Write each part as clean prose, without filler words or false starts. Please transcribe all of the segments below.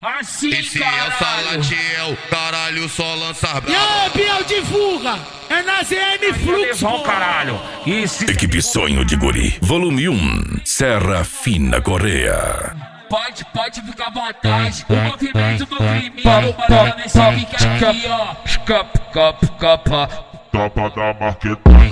Assim, esse caralho. é o Salatiel, caralho, só lança brava. E aí, Biel, divulga! É na ZN Fluxo, caralho. Isso. Equipe Sonho de Guri, volume 1, Serra Fina Correia. Pode ficar à vontade. O movimento do crime, o barulho nesse pique aqui, ó. Capa da marquetada.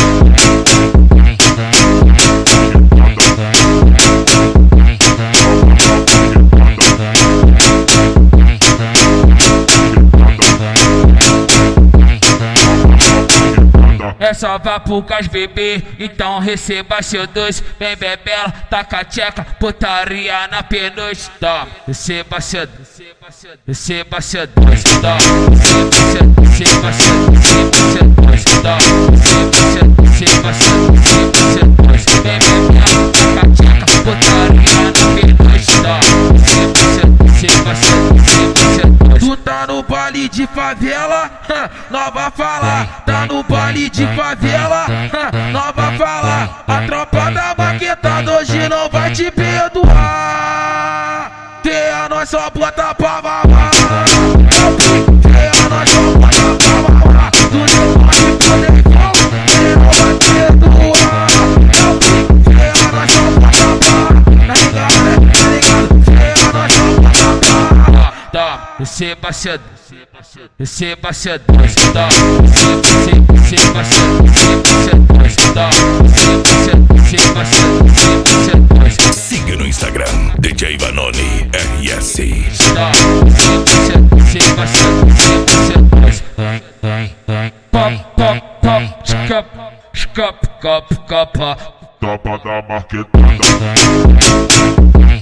É só vapo com as bebê, então receba seu doce. Vem bebela, taca tcheca, putaria na penugem. Toma, receba seu doce, receba seu doce. Toma, receba seu doce. Toma, receba seu doce. Vem bebela, taca tcheca, putaria na penugem. Toma, receba seu doce. Tu tá no baile de favela, nova fala. Tá no baile de favela, nova fala. A tropa da maquetada hoje não vai te perdoar. Tem a nós só bota pra mamar. Tem a nós só bota pra mamar. Tu não pode poder falar, tem não vai perdoar. Tem a nós só bota pra mamar. Tá ligado, né? Tá ligado? Tem a nós só bota pra mamar. Toma, receba seu doce. Receba seu doce. Toma, receba seu doce. Toma, receba seu doce. Siga no Instagram, DJ Vanoni RS. Toma, receba seu doce. Pop, Tropa da marquetada.